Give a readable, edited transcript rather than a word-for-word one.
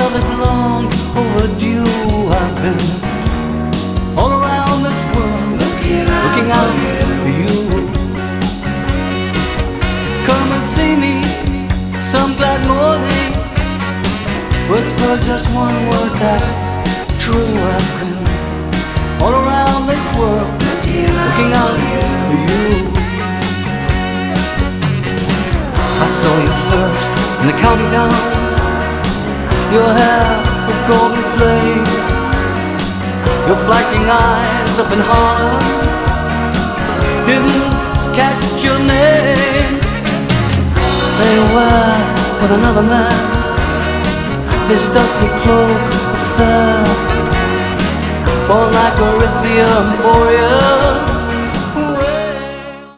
love is long overdue. I've been all around this world looking out for you. Come and see me some glad morning. Whisper just one word that's true. I've been all around this world looking out for you. I saw you first in the county down. Your hair of golden flame, your flashing eyes up in Harlem. Didn't catch your name. They were with another man, his dusty cloak of fur, born like Erythia Moria.